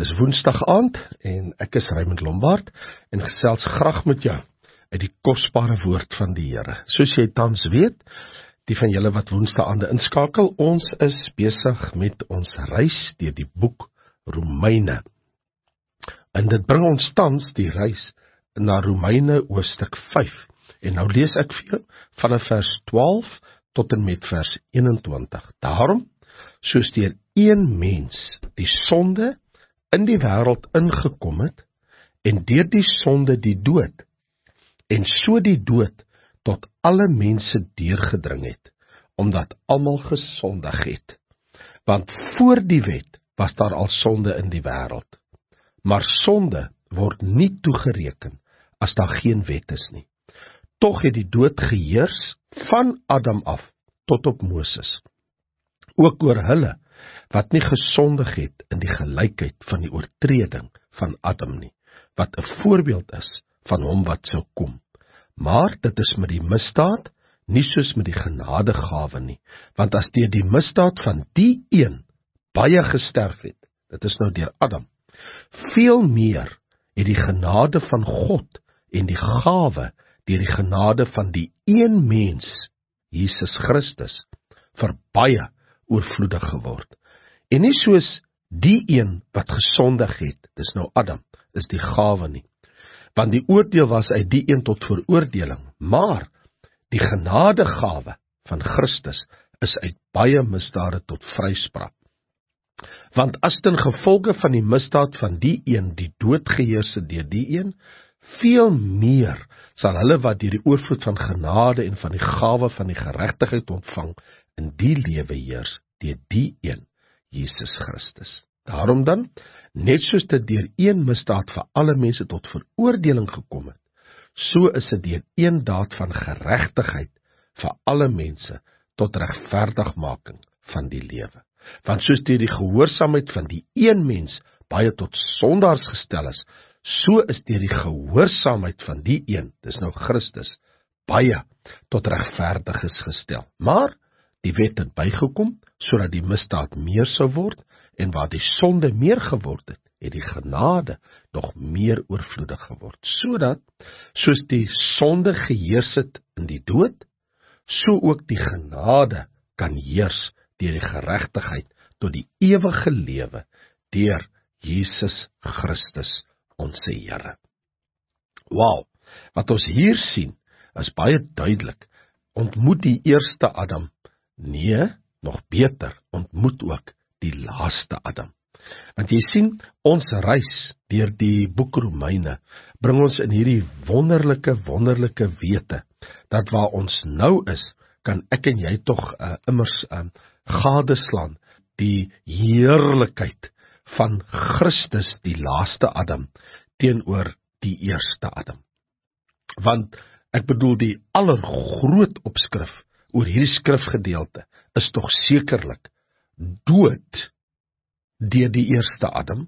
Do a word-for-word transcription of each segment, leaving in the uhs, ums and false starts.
is Woensdag aand en ek is Raymond Lombard en gesels graag met jou uit die kosbare woord van die Here. Soos jy tans weet, die van julle wat Woensdag aande inskakel, ons is besig met ons reis deur die boek Romeine. En dit bring ons tans die reis na Romeine hoofstuk vyf. En nou lees ek vir jou vanaf vers twaalf tot en met vers eenentwintig. Daarom, soos deur een mens die sonde in die wêreld ingekom het, en deur die sonde die dood, en so die dood tot alle mense deurgedring het, omdat almal gesondig het. Want voor die wet was daar al sonde in die wêreld, maar sonde word nie toegereken as daar geen wet is nie. Tog het die dood geheers van Adam af tot op Moses, ook oor hulle wat nie gesondig het in die gelykheid van die oortreding van Adam nie, wat 'n voorbeeld is van hom wat sou kom. Maar dit is met die misdaad, nie soos met die genadegawe nie, want as deur die misdaad van die een baie gesterf het, dit is nou deur Adam, veel meer het die genade van God en die gawe deur die genade van die een mens, Jesus Christus, vir baie oorvloedig geword. En nie soos die een wat gesondig het, dis nou Adam, is die gawe nie. Want die oordeel was uit die een tot veroordeling, maar die genadegawe van Christus is uit baie misdade tot vryspraak. Want as ten gevolge van die misdaad van die een die dood geheers het deur die een, veel meer sal hulle wat deur die oorvloed van genade en van die gawe van die geregtigheid ontvang, in die lewe heers deur die een, Jesus Christus. Daarom dan, net soos dit deur een misdaad vir alle mense tot veroordeling gekom het, so is dit deur een daad van geregtigheid vir alle mense tot regverdigmaking van die lewe. Want soos deur die gehoorsaamheid van die een mens baie tot sondaars gestel is, so is deur die gehoorsaamheid van die een, dis nou Christus, baie tot regverdiges gestel. Maar die wet het bygekom, sodat die misdaad meer sou word, en waar die sonde meer geword het, het die genade nog meer oorvloedig geword, sodat, soos die sonde geheers het in die dood, so ook die genade kan heers deur die geregtigheid tot die ewige lewe, deur Jesus Christus, ons Here. Wow, wat ons hier sien, is baie duidelik, ontmoet die eerste Adam, nee, nog beter, ontmoet ook die laaste Adam. Want jy sien, ons reis deur die boek Romeine, bring ons in hierdie wonderlike, wonderlike wete, dat waar ons nou is, kan ek en jy tog uh, immers uh, gadeslaan die heerlikheid van Christus, die laaste Adam, teenoor die eerste Adam. Want ek bedoel die allergroot opskrif oor hierdie skrifgedeelte is tog sekerlik dood deur die eerste Adam,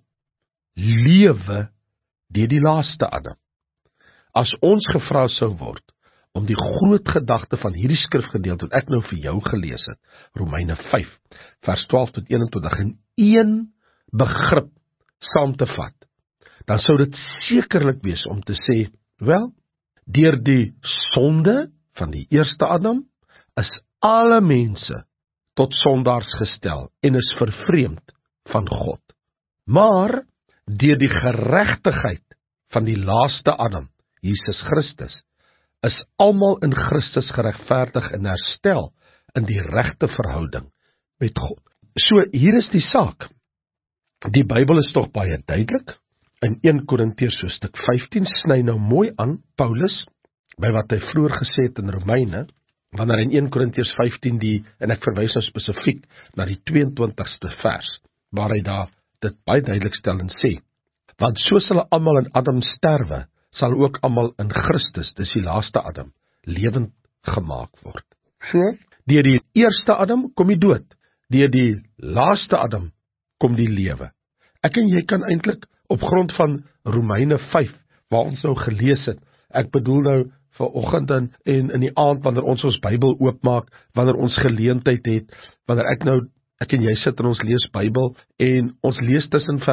lewe deur die laaste Adam. As ons gevra sou word om die groot gedagte van hierdie skrifgedeelte wat ek nou vir jou gelees het, Romeine vyf, vers twaalf tot eenentwintig, in een begrip saam te vat, dan sou dit sekerlik wees om te sê, wel, deur die sonde van die eerste Adam, is alle mense tot sondaars gestel en is vervreemd van God. Maar deur die geregtigheid van die laaste Adam, Jesus Christus, is almal in Christus geregverdig en herstel in die regte verhouding met God. So hier is die saak. Die Bybel is tog baie duidelik. In een Korintiërs hoofstuk vyftien sny nou mooi aan Paulus by wat hy vroeër gesê het in Romeine, wanneer in een Korintiërs vyftien die, en ek verwys nou spesifiek na die tweeëntwintigste vers, waar hy daar dit baie duidelik stel en sê, want soos hulle almal in Adam sterwe, sal ook almal in Christus, dis die laaste Adam, lewend gemaak word. So, deur die eerste Adam kom die dood, deur die laaste Adam kom die lewe. Ek en jy kan eintlik op grond van Romeine vyf, waar ons nou gelees het, ek bedoel nou vanoggend en in die aand, wanneer ons ons Bybel oopmaak, wanneer ons geleentheid het, wanneer ek nou, ek en jy sit en ons lees Bybel, en ons lees tussen vers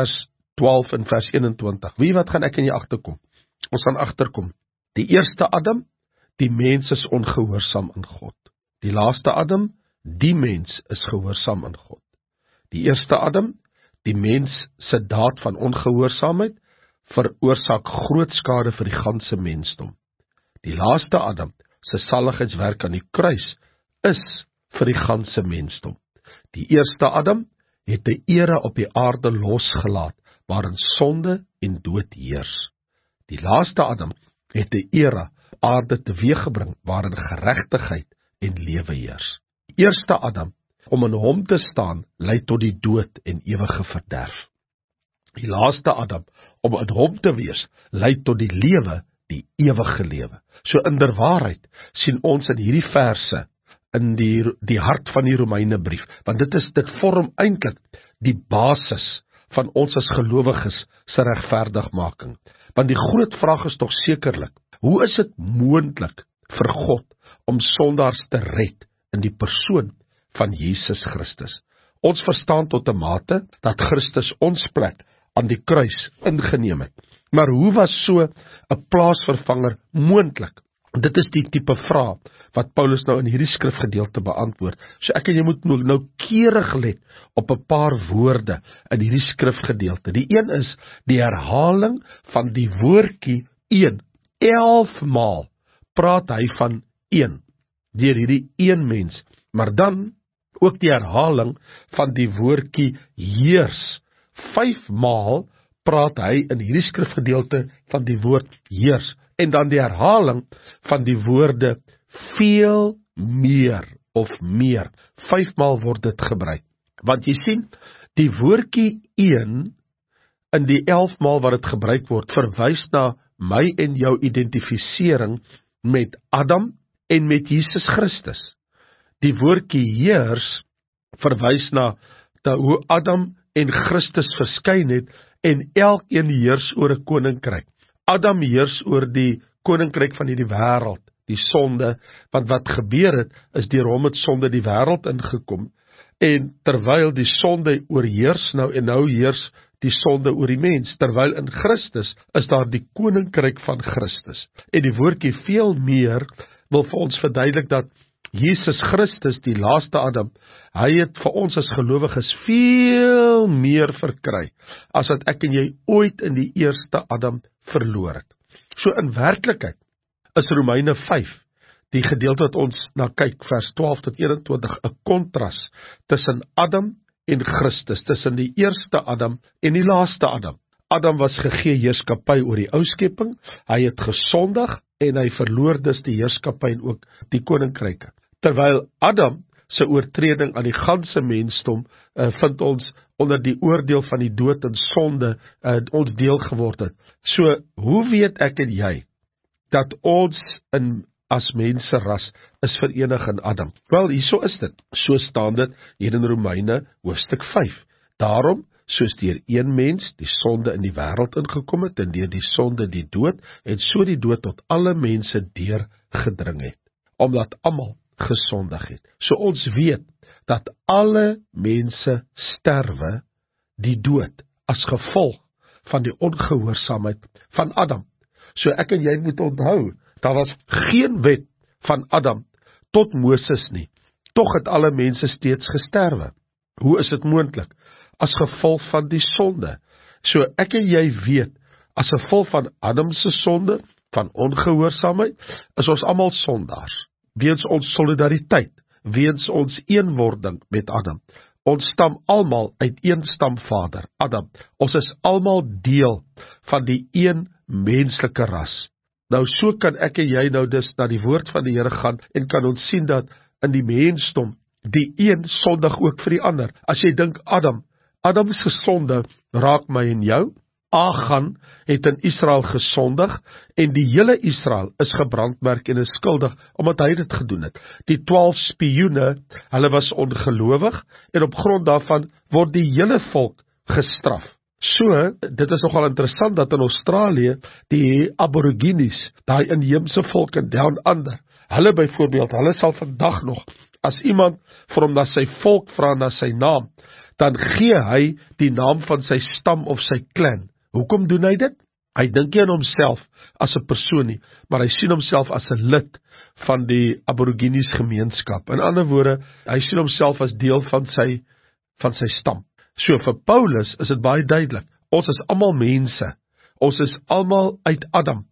twaalf in vers eenentwintig. Wie wat gaan ek en jy agterkom? Ons gaan agterkom. Die eerste Adam, die mens is ongehoorsaam aan God. Die laaste Adam, die mens is gehoorsaam aan God. Die eerste Adam, die mens se daad van ongehoorsaamheid, veroorsaak groot skade vir die ganse mensdom. Die laaste Adam, sy saligheidswerk aan die kruis, is vir die ganse mensdom. Die eerste Adam het 'n era op die aarde losgelaat, waarin sonde en dood heers. Die laaste Adam het 'n era aarde teweeggebring, waarin geregtigheid en lewe heers. Die eerste Adam, om in hom te staan, lei tot die dood en ewige verderf. Die laaste Adam, om in hom te wees, lei tot die lewe, die ewige lewe. So inderwaarheid sien ons in hierdie verse, in die, die hart van die Romeinebrief, want dit is, dit vorm eintlik die basis van ons as gelowiges se regverdigmaking. Want die groot vraag is tog sekerlik, hoe is dit moontlik vir God om sondaars te red in die persoon van Jesus Christus? Ons verstaan tot 'n mate dat Christus ons plek aan die kruis ingeneem het. Maar hoe was so 'n plaasvervanger moontlik? Dit is die tipe vraag wat Paulus nou in hierdie skrifgedeelte beantwoord. So ek en jy moet nou noukeurig let op 'n paar woorde in hierdie skrifgedeelte. Die een is die herhaling van die woordjie een. Elf maal praat hy van een, deur hierdie een mens. Maar dan ook die herhaling van die woordjie heers. Vyf maal praat hy in hierdie skrifgedeelte van die woord heers. En dan die herhaling van die woorde veel meer of meer. Vyfmaal word dit gebruik. Want jy sien, die woordjie een in die elf maal wat dit gebruik word, verwys na my en jou identifisering met Adam en met Jesus Christus. Die woordjie heers verwys na hoe Adam en Christus verskyn het en elkeen heers oor 'n koninkryk. Adam heers oor die koninkryk van hierdie wêreld, die sonde, want wat gebeur het, is deur hom het sonde die wêreld ingekom, en terwyl die sonde oorheers nou, en nou heers die sonde oor die mens, terwyl in Christus is daar die koninkryk van Christus. En die woordjie veel meer wil vir ons verduidelik dat Jesus Christus, die laaste Adam, hy het vir ons as gelowiges veel meer verkry, as wat ek en jy ooit in die eerste Adam verloor het. So in werklikheid is Romeine vyf, die gedeelte wat ons na kyk, vers twaalf tot eenentwintig, 'n kontras tussen Adam en Christus, tussen die eerste Adam en die laaste Adam. Adam was gegee heerskappy oor die ou skepping, hy het gesondig en hy verloor dus die heerskappy en ook die koninkryke. Terwyl Adam se oortreding aan die ganse mensdom uh, vind ons onder die oordeel van die dood en sonde uh, ons deel geword het. So, hoe weet ek en jy dat ons in as menseras is verenig in Adam? Wel, hierso is dit. So staan dit hier in Romeine hoofstuk vyf. Daarom, soos deur een mens die sonde in die wêreld ingekom het, en deur die sonde die dood, en so die dood tot alle mense deurgedring het, omdat almal gesondig het. So ons weet dat alle mense sterwe die dood as gevolg van die ongehoorsaamheid van Adam. So ek en jy moet onthou, daar was geen wet van Adam tot Moses nie. Tog het alle mense steeds gesterwe. Hoe is dit moontlik? As gevolg van die sonde. So ek en jy weet, as gevolg van Adam se sonde, van ongehoorsaamheid, is ons almal sondaars. Weens ons solidariteit, weens ons eenwording met Adam. Ons stam almal uit een stamvader, Adam. Ons is almal deel van die een menslike ras. Nou so kan ek en jy nou dus na die woord van die Here gaan en kan ons sien dat in die mensdom die een sondig ook vir die ander. As jy dink Adam, Adam se sonde raak my en jou. Achan het in Israel gesondig en die hele Israel is gebrandmerk en is skuldig omdat hy dit gedoen het. Die twaalf spioene, hulle was ongelowig en op grond daarvan word die hele volk gestraf. So, dit is nogal interessant dat in Australië die Aborigines, daai inheemse volk in Down Under, hulle byvoorbeeld, hulle sal vandag nog, as iemand vir hom na sy volk vra, na sy naam, dan gee hy die naam van sy stam of sy clan. Hoekom doen hy dit? Hy dink nie aan homself as 'n persoon nie, maar hy sien homself as 'n lid van die Aborigines gemeenskap. In ander woorde, hy sien homself as deel van sy van sy stam. So vir Paulus is dit baie duidelik. Ons is almal mense. Ons is almal uit Adam.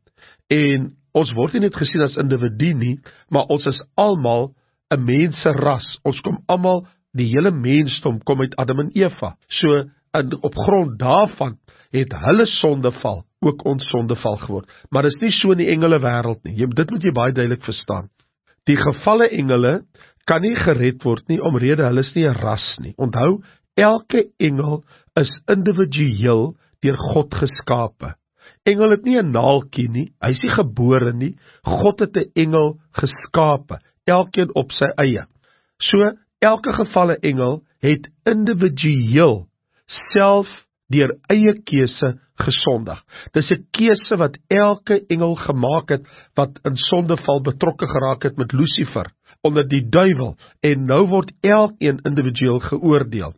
En ons word nie net gesien as individu nie, maar ons is almal 'n menseras. Ons kom almal, die hele mensdom kom uit Adam en Eva. So in, op grond daarvan het hulle sondeval ook ons sondeval geword. Maar dit is nie so in die engele wêreld nie. Jy, dit moet jy baie duidelik verstaan. Die gevalle engele kan nie gered word nie omrede hulle is nie 'n ras nie. Onthou, elke engel is individueel deur God geskape. Engel het nie 'n naaltjie nie, hy is nie gebore nie. God het 'n engel geskape, elkeen op sy eie. So elke gevalle engel het individueel self deur eie keuse gesondig. Dis 'n keuse wat elke engel gemaak het wat in sondeval betrokke geraak het met Lucifer onder die duiwel, en nou word elkeen individueel geoordeel.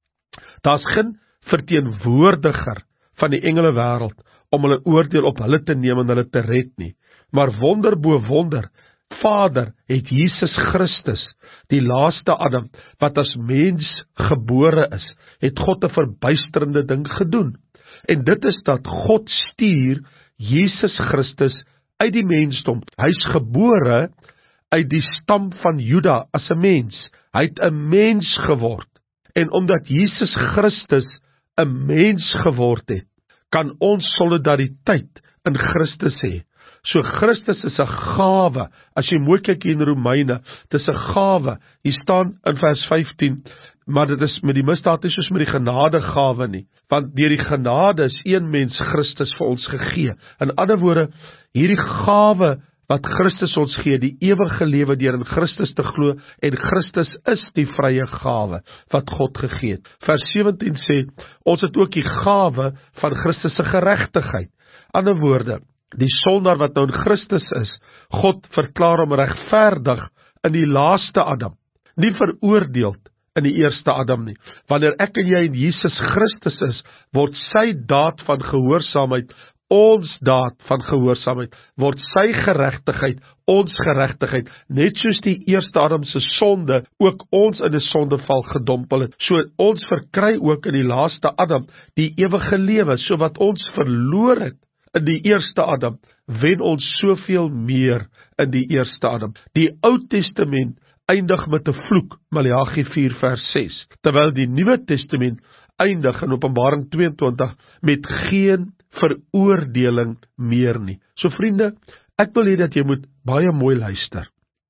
Daar's geen verteenwoordiger van die engele wêreld om hulle oordeel op hulle te neem en hulle te red nie. Maar wonder bo wonder, Vader het Jesus Christus, die laaste Adam, wat as mens gebore is, het God 'n verbuisterende ding gedoen. En dit is dat God stuur Jesus Christus uit die mensdom. Hy's gebore uit die stam van Juda as 'n mens. Hy het 'n mens geword. En omdat Jesus Christus 'n mens geword het, kan ons solidariteit in Christus hê. So Christus is 'n gawe. As jy mooi kyk in Romeine, dis 'n gawe. Hier staan in vers vyftien, maar dit is met die misdaad nie soos met die genadegawe nie, want deur die genade is een mens Christus vir ons gegee. In ander woorde, hierdie gawe wat Christus ons gee, die ewige lewe deur in Christus te glo, en Christus is die vrye gawe wat God gegee het. Vers sewentien sê, ons het ook die gawe van Christus se geregtigheid. Ander woorde, die sondaar wat nou in Christus is, God verklaar hom regverdig in die laaste Adam, nie veroordeeld in die eerste Adam nie. Wanneer ek en jy in Jesus Christus is, word sy daad van gehoorsaamheid ons daad van gehoorsaamheid, word sy geregtigheid ons geregtigheid, net soos die eerste Adam se sonde ook ons in 'n sondeval gedompel het. So ons verkry ook in die laaste Adam die ewige lewe, so wat ons verloor het in die eerste Adam, wen ons soveel meer in die eerste Adam. Die Ou Testament eindig met 'n vloek, Maleagi vier vers ses, terwyl die Nuwe Testament eindig in Openbaring twee en twintig met geen veroordeling meer nie. So vriende, ek wil hê dat jy moet baie mooi luister.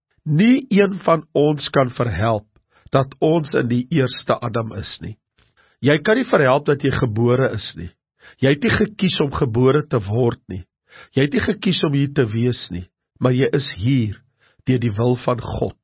Nie een van ons kan verhelp dat ons in die eerste Adam is nie. Jy kan nie verhelp dat jy gebore is nie. Jy het nie gekies om gebore te word nie. Jy het nie gekies om hier te wees nie, maar jy is hier deur die wil van God.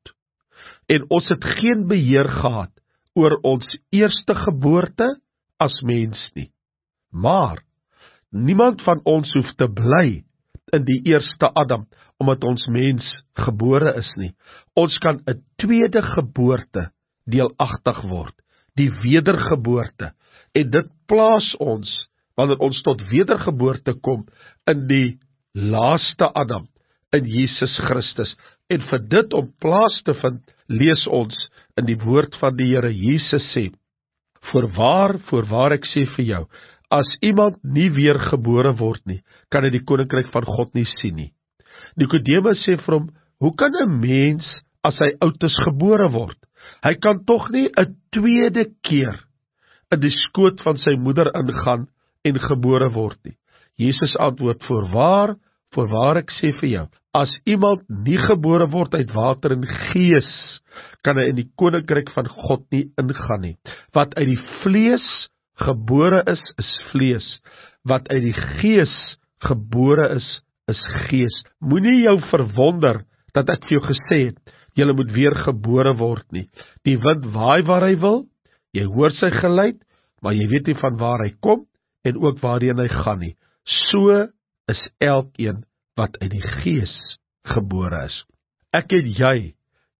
En ons het geen beheer gehad oor ons eerste geboorte as mens nie. Maar niemand van ons hoef te bly in die eerste Adam, omdat ons mens gebore is nie. Ons kan 'n tweede geboorte deelagtig word, die wedergeboorte, en dit plaas ons, wanneer ons tot wedergeboorte kom, in die laaste Adam, in Jesus Christus. En vir dit om plaas te vind, lees ons in die woord van die Here. Jesus sê, voorwaar, voorwaar ek sê vir jou, as iemand nie weer gebore word nie, kan hy die koninkryk van God nie sien nie. Nikodemus sê vir hom, hoe kan 'n mens as hy oud is gebore word? Hy kan tog nie 'n tweede keer in die skoot van sy moeder ingaan en gebore word nie. Jesus antwoord, voorwaar, voorwaar ek sê vir jou, as iemand nie gebore word uit water en gees, kan hy in die koninkryk van God nie ingaan nie. Wat uit die vlees gebore is, is vlees. Wat uit die gees gebore is, is gees. Moenie jou verwonder dat ek vir jou gesê het, jy moet weer gebore word nie. Die wind waai waar hy wil, jy hoor sy geluid, maar jy weet nie van waar hy kom, en ook waarheen hy gaan nie. So is elkeen wat uit die gees gebore is. Ek en jy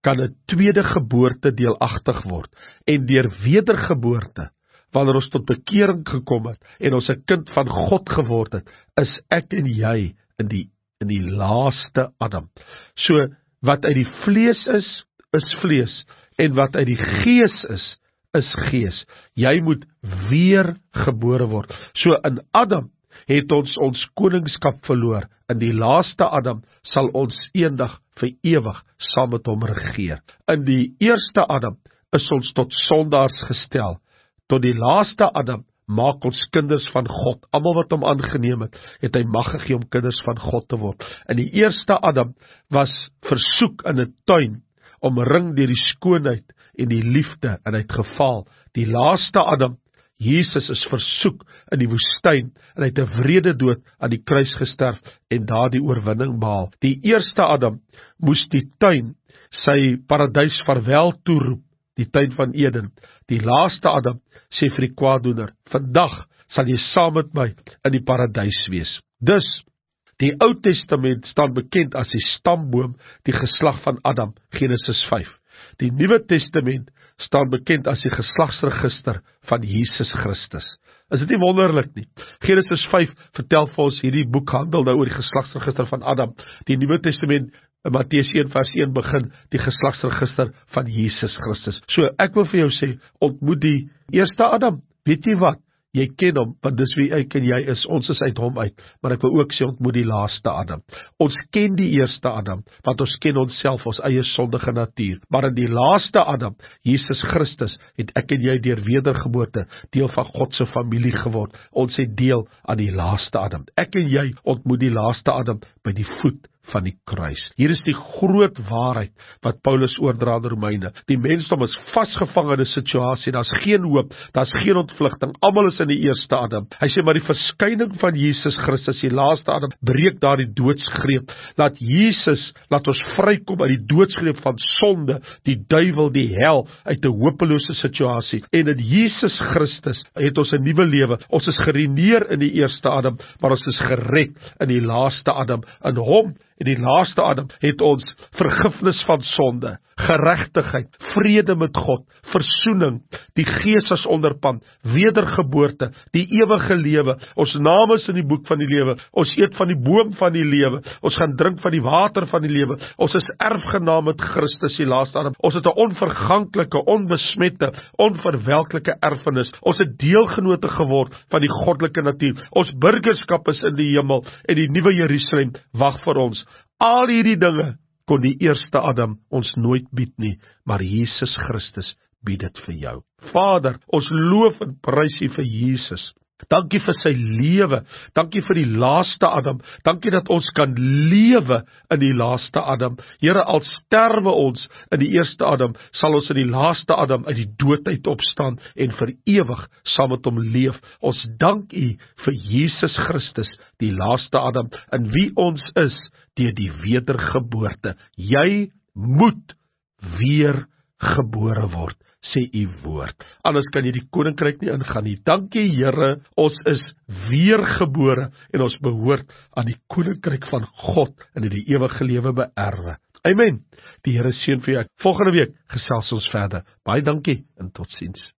kan 'n tweede geboorte deelagtig word, en deur wedergeboorte, wanneer ons tot bekering gekom het, en ons 'n kind van God geword het, is ek en jy in die, in die laaste Adam. So, wat uit die vlees is, is vlees, en wat uit die gees is, is gees. Jy moet weer gebore word. So in Adam het ons ons koningskap verloor. In die laaste Adam sal ons eendag vir ewig saam met hom regeer. In die eerste Adam is ons tot sondaars gestel. Tot die laaste Adam maak ons kinders van God. Almal wat hom aangeneem het, het hy mag gegee om kinders van God te word. In die eerste Adam was versoek in 'n tuin, omring deur die skoonheid en die liefde, en hy het gefaal. Die laaste Adam, Jesus, is versoek in die woestyn, en hy het 'n wrede dood aan die kruis gesterf, en daar die oorwinning behaal. Die eerste Adam moes die tuin, sy paradys vaarwel toeroep, die tuin van Eden. Die laaste Adam sê vir die kwaaddoener, vandag sal jy saam met my in die paradys wees. Dus, die Ou Testament staan bekend as die stamboom, die geslag van Adam, Genesis vyf. Die Nuwe Testament staan bekend as die geslagsregister van Jesus Christus. Is dit nie wonderlik nie? Genesis vyf vertel vir ons, hierdie boek handel nou oor die geslagsregister van Adam. Die Nuwe Testament, Matteus een vers een begin, die geslagsregister van Jesus Christus. So, ek wil vir jou sê, ontmoet die eerste Adam. Weet jy wat? Jy ken hom, want dis wie ek en jy is, ons is uit hom uit, maar ek wil ook sê, ontmoet die laaste Adam. Ons ken die eerste Adam, want ons ken onsself, ons eie sondige natuur, maar in die laaste Adam, Jesus Christus, het ek en jy deur wedergeboorte, deel van God se familie geword. Ons het deel aan die laaste Adam. Ek en jy ontmoet die laaste Adam by die voet van die kruis. Hier is die groot waarheid wat Paulus oordra aan Romeine. Die mensdom is vasgevang in 'n situasie, daar's geen hoop, daar's geen ontvlugting, almal is in die eerste Adam. Hy sê, maar die verskyning van Jesus Christus, die laaste Adam, breek daar die doodsgreep. Laat Jesus, laat ons vrykom uit die doodsgreep van sonde, die duiwel, die hel, uit 'n hopelose situasie. En in Jesus Christus het ons 'n nuwe lewe. Ons is gereneer in die eerste Adam, maar ons is gered in die laaste Adam. In hom, in die laaste Adam, het ons vergifnis van sonde, geregtigheid, vrede met God, versoening, die Gees as onderpand, wedergeboorte, die ewige lewe. Ons naam is in die boek van die lewe. Ons eet van die boom van die lewe. Ons gaan drink van die water van die lewe. Ons is erfgenaam met Christus, die laaste Adam. Ons het 'n onverganklike, onbesmette, onverwelklike erfenis. Ons het deelgenote geword van die goddelike natuur. Ons burgerskap is in die hemel, en die nuwe Jerusalem wag vir ons. Al hierdie dinge kon die eerste Adam ons nooit bied nie, maar Jesus Christus bied dit vir jou. Vader, ons loof en prys U vir Jesus. Dankie vir sy lewe, dankie vir die laaste Adam, dankie dat ons kan lewe in die laaste Adam. Here, al sterwe ons in die eerste Adam, sal ons in die laaste Adam uit die dood uit opstaan en vir ewig saam met hom leef. Ons dank U vir Jesus Christus, die laaste Adam, in wie ons is deur die wedergeboorte. Jy moet weer gebore word, sê U woord. Anders kan jy die koninkryk nie ingaan nie. Dankie Here, ons is weergebore en ons behoort aan die koninkryk van God en in die ewige lewe beerwe. Amen. Die Here seën vir jou. Volgende week gesels ons verder. Baie dankie en totsiens.